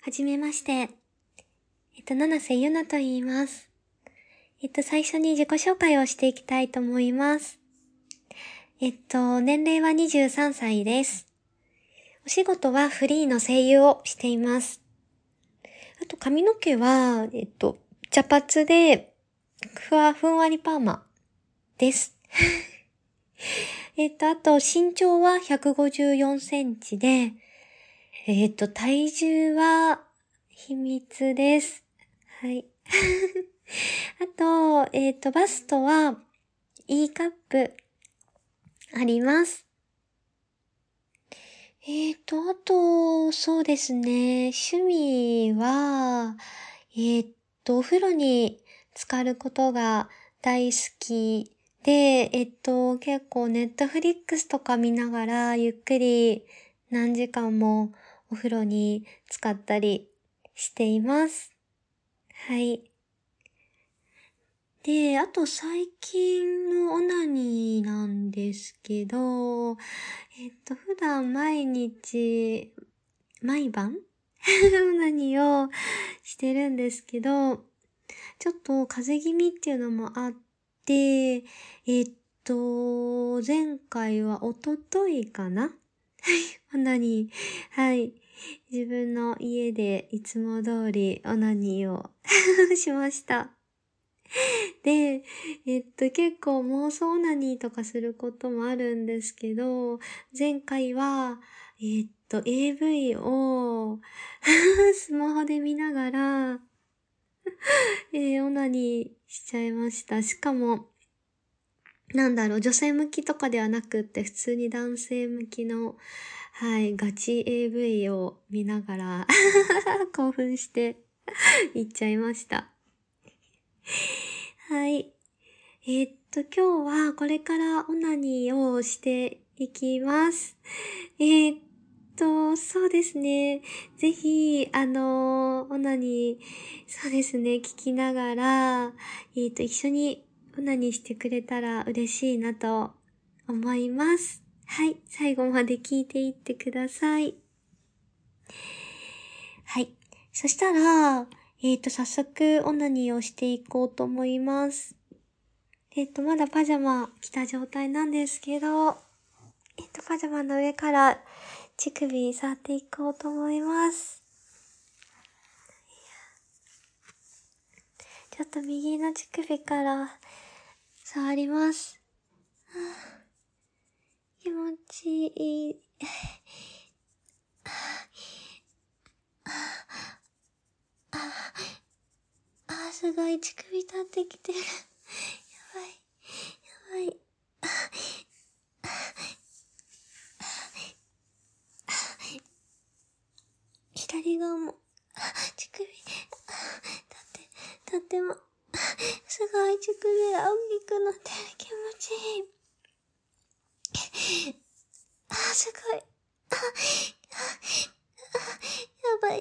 はじめまして。七瀬ゆなと言います。最初に自己紹介をしていきたいと思います。年齢は23歳です。お仕事はフリーの声優をしています。あと髪の毛は、茶髪で、ふんわりパーマです。あと身長は154センチで、体重は秘密です。はい。あと、バストは E カップあります。あと、そうですね。趣味は、お風呂に浸かることが大好きで、結構ネットフリックスとか見ながらゆっくり何時間もお風呂に浸かったりしています。はい。で、あと最近のオナニーなんですけど、普段毎晩オナニーをしてるんですけど、ちょっと風邪気味っていうのもあって、前回は一昨日かなオナニー、はい。自分の家でいつも通りオナニーをしました。で、結構妄想オナニーとかすることもあるんですけど、前回は、AV をスマホで見ながら、オナニーしちゃいました。しかも、女性向きとかではなくって、普通に男性向きの、はい、ガチ AV を見ながら興奮して行っちゃいました。はい。今日はこれからオナニーをしていきます。そうですね。ぜひ、オナニー、そうですね、聞きながら、一緒にオナニーしてくれたら嬉しいなと思います。はい、最後まで聞いていってください。はい。そしたら、早速オナニーをしていこうと思います。まだパジャマ着た状態なんですけど、パジャマの上から乳首触っていこうと思います。ちょっと右の乳首から触ります。気持ちいい。すごい乳首立ってきてる。やばい。やばい。左側も、乳首、立っても、すごい乳首が大きくなってる。気持ちいい。すごい。やばい。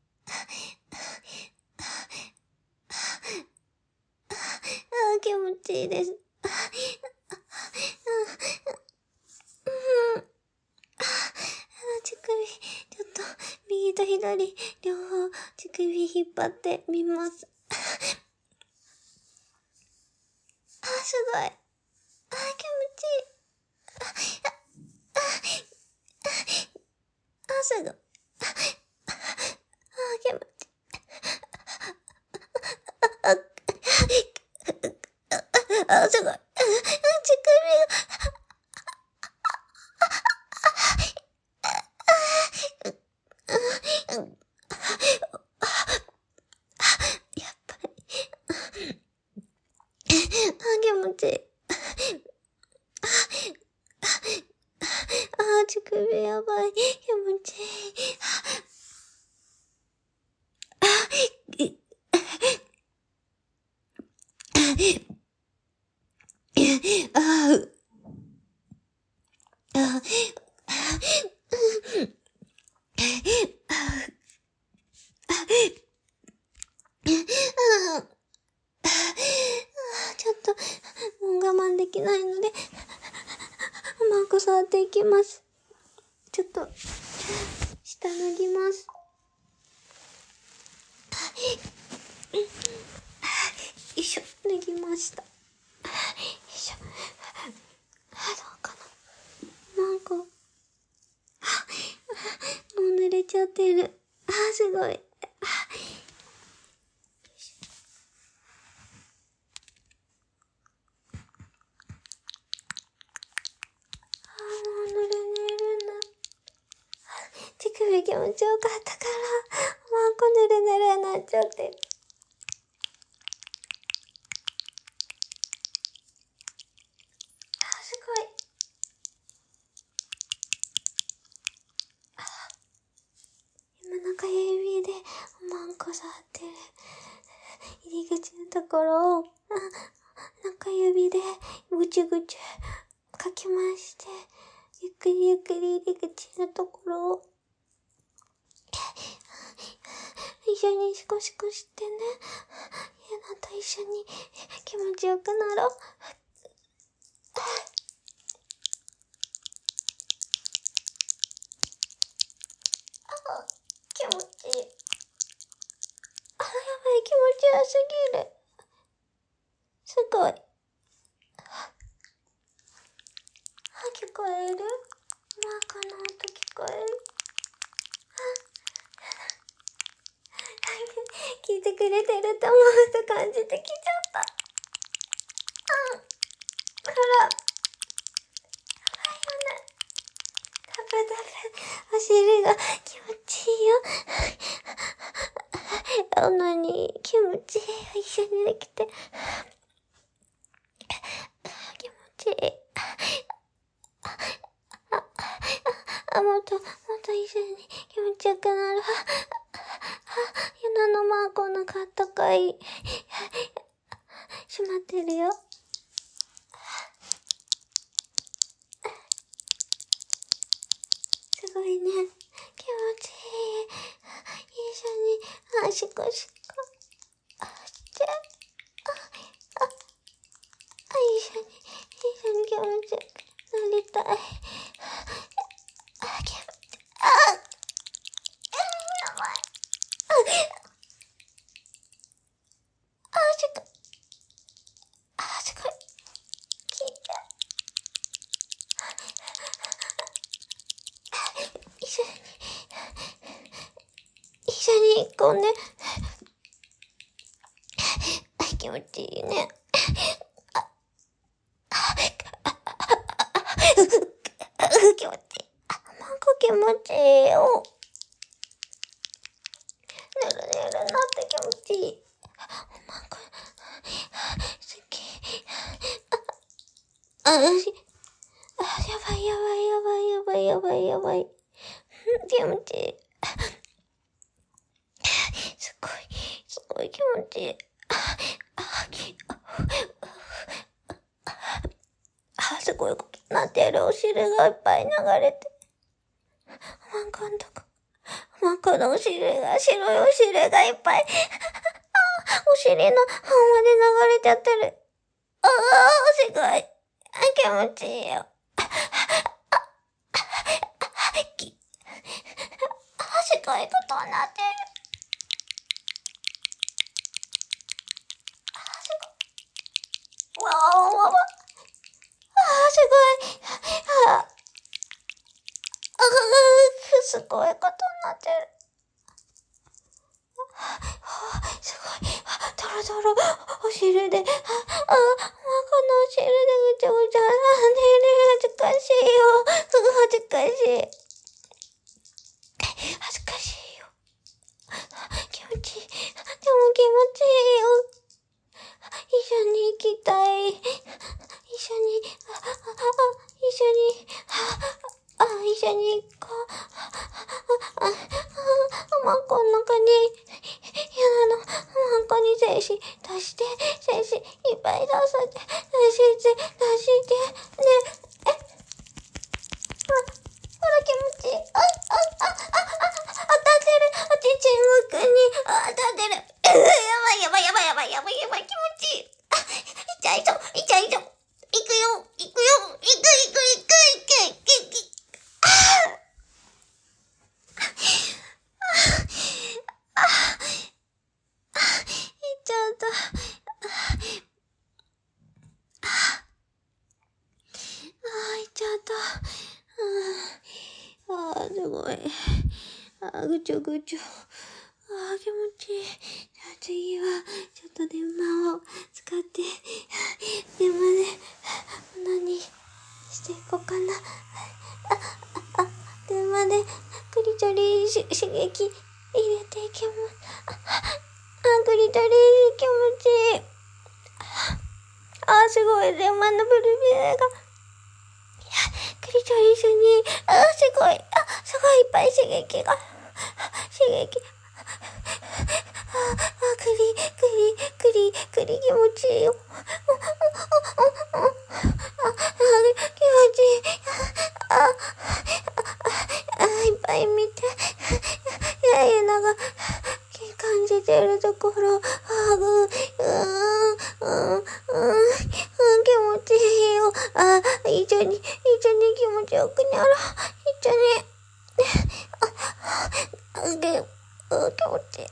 気持ちいいです。乳首、ちょっと、右と左、両方、乳首引っ張ってみます。すごい。気持ちいい。すごい。気持ちいい。すごい。乳首が、やっぱり。気持ちいい。乳首やばい。気持ちいい。ちょっと、もう我慢できないので、うまく触っていきます。ちょっと、下脱ぎます。 ちゃってる。すごい。もう寝る手首気持ちよかったから、もう寝るなっちゃってる。すごい。今中指でおまんこ触ってる。入り口のところを、中指でぐちゅぐちゅかき回して、ゆっくりゆっくり入り口のところを、一緒にシコシコしてね。ゆなと一緒に気持ちよくなろう。気持ちいい。やばい、気持ちよすぎる。すごい。聞こえる？マーカの音聞こえる？聞いてくれてると思うと感じてきちゃった。ほら。やばいよね。タプタプ。お尻が気持ちいいよ。気持ちいい。一緒にできて。気持ちいい。もっと一緒に気持ちよくなる。ゆなのマーコのかったかい。閉まってるよ。すごいね。気持ちいい。一緒に、シコシコ。一緒に気持ちよくなりたい。やばい。すごい。聞いて。一緒に行こうね。気持ちいいね。気持ちいい。なんか気持ちいいよ。寝るなって気持ちいい。なんか、好き。やばい。気持ちいい。すごい気持ちいい。すごいことになってる。お尻がいっぱい流れて。マンコのとこ。マンコのお尻が、白いお尻がいっぱい。お尻の方まで流れちゃってる。すごい。気持ちいいよ。すごいことになってる。すごい。すごいことになってる。すごい。ドロドロ、お尻で、マカのお尻でぐちゃぐちゃなんでる。恥ずかしいよ。恥ずかしい。恥ずかしいよ。気持ちいい。でも気持ちいいよ。一緒に行きたい。一緒に行こう。マンコの中に、ゆなのマンコに精子出して、精子いっぱい出して、ね。ほら気持ちいい。当たってる。おちちむくに当たってる。やばい、気持ちいい。痛いぞ。行くよ。行っちゃった。行っちゃった。すごい。 ぐちょぐちょ。気持ちいい。じゃあ次は、ちょっと電話を使って、電話で、何していこうかな。電話で、クリトリ刺激入れていきます。クリトリ気持ちいい。すごい、電話のブルベが、クリトリスに、すごい、すごいいっぱい刺激が、クリ気持ちいいよ。気持ちいい。いっぱい見て。感じてるところ、気持ちいいよ。一緒に気持ちよくなろう。一緒に。気持ちいい。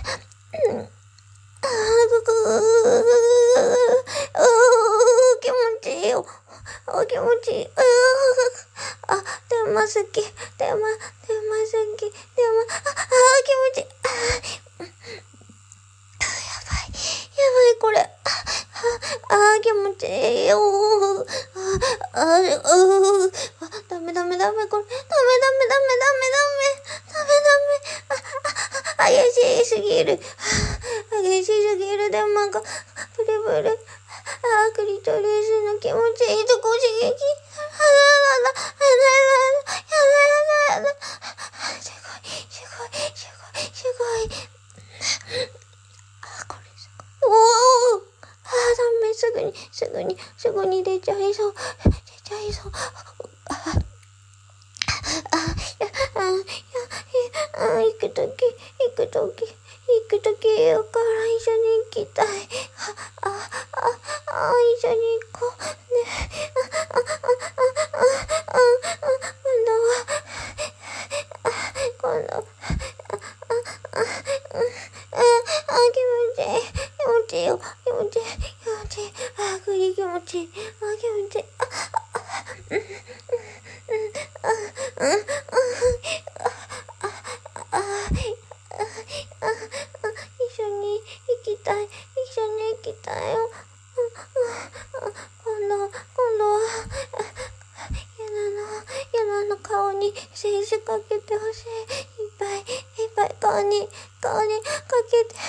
気持ちいいよ。気持ちいい。電話好き。電話好き。気持ちいい。やばい、これ。気持ちいいよ。ダメ、これ。激しすぎる。電話が、ブル。クリトリスの気持ちいいとこ刺激。すごい。これすごい。ダメ、すぐに出ちゃいそう。行くとき言うから一緒に行きたい。一緒に行こう。ね。今度は、気持ちいいよ。クリ気持ちいい。一緒に行きたいよ。今度は、ヤナの顔に精子かけてほしい。いっぱい顔にかけて。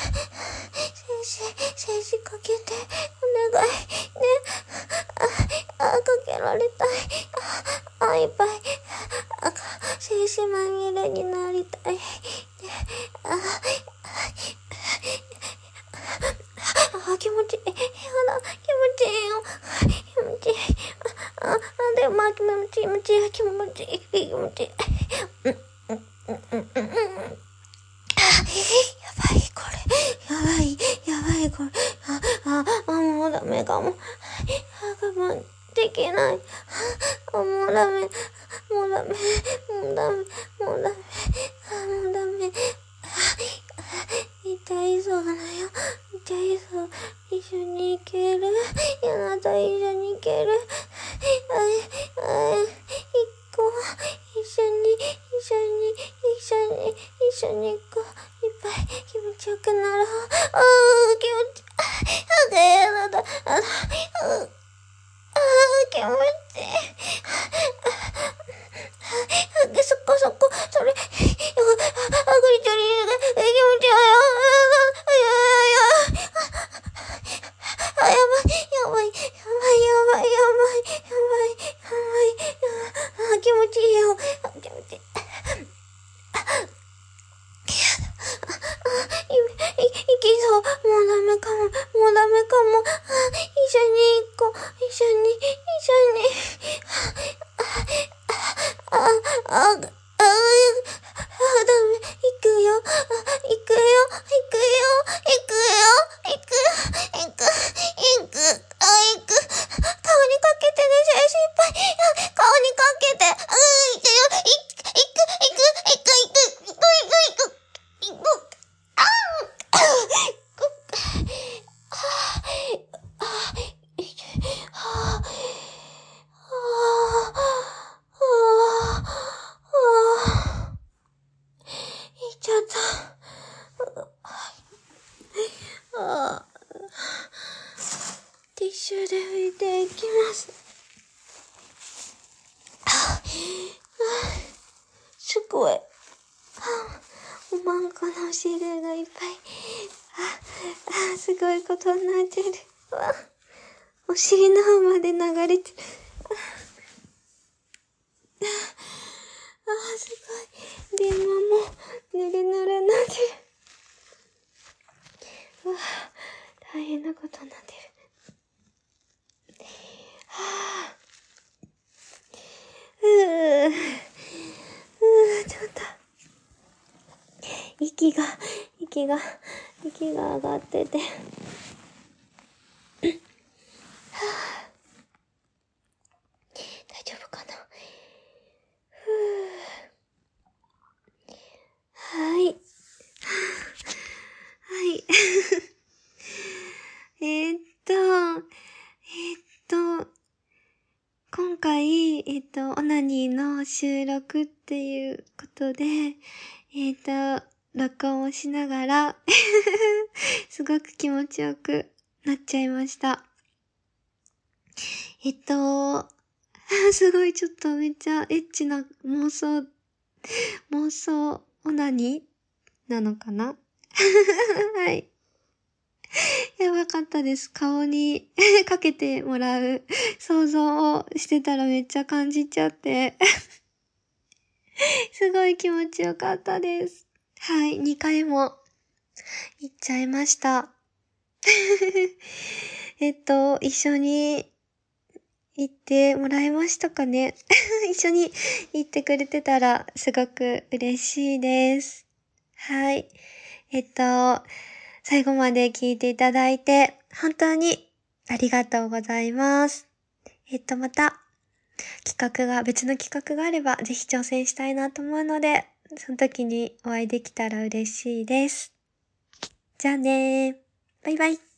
精子かけて。お願い。ね。かけられたい。いっぱい。精子まみれになりたい。ね。気持ちいい。気持ちいいよ。でも気持ちいい。やばいこれ。もうダメかも。我慢できない。もうダメ。痛いそうだよ。一緒に行ける。ヤナと一緒に行ける。行こう。一緒に行こう。いっぱい気持ちよくなろう。気持ち、気持ちいい。そこ、それ、グリトリが、気持ちいいよ。やばい。気持ちいいよ。いきそう。もうダメかも。一緒に行こう。一緒に。ダメ。行くよ。顔にかけてね、先輩。顔にかけて。行くよ。行く。 シュで拭いていきます。すごい。おまんこのお尻がいっぱい。すごいことになってる。お尻の方まで流れてる。すごい。電話もぬるぬるになってる。大変なことになってる。ちょっと。息が上がってて。大丈夫かな。はい。はい。今回、オナニーの収録っていうことで、録音をしながら、すごく気持ちよくなっちゃいました。すごいちょっとめっちゃエッチな妄想オナニーなのかなはい。やばかったです。顔にかけてもらう想像をしてたらめっちゃ感じちゃって。すごい気持ちよかったです。はい、2回も行っちゃいました。一緒に行ってもらえましたかね一緒に行ってくれてたらすごく嬉しいです。はい。最後まで聞いていただいて本当にありがとうございます。また別の企画があればぜひ挑戦したいなと思うので、その時にお会いできたら嬉しいです。じゃあねー。バイバイ。